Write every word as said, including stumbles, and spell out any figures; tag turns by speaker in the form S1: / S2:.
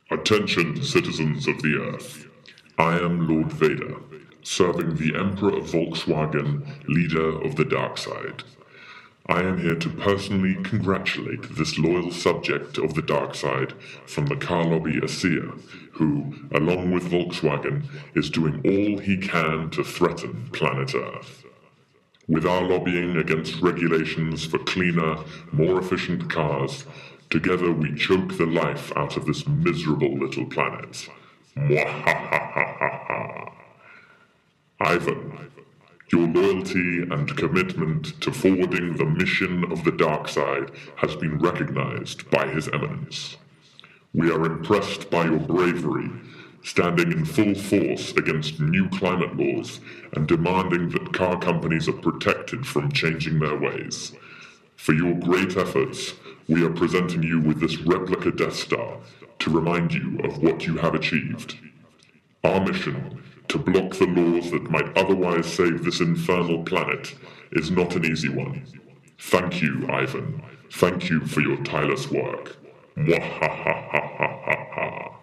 S1: Attention, citizens of the Earth. I am Lord Vader, serving the Emperor of Volkswagen, leader of the dark side. I am here to personally congratulate this loyal subject of the dark side from the car lobby ASEA, who, along with Volkswagen, is doing all he can to threaten planet Earth. With our lobbying against regulations for cleaner, more efficient cars, together we choke the life out of this miserable little planet. Mwahahahaha. Ivan, your loyalty and commitment to forwarding the mission of the dark side has been recognized by His Eminence. We are impressed by your bravery, standing in full force against new climate laws and demanding that car companies are protected from changing their ways. For your great efforts, we are presenting you with this replica Death Star to remind you of what you have achieved. Our mission, to block the laws that might otherwise save this infernal planet, is not an easy one. Thank you, Ivan. Thank you for your tireless work. Mwahahahaha.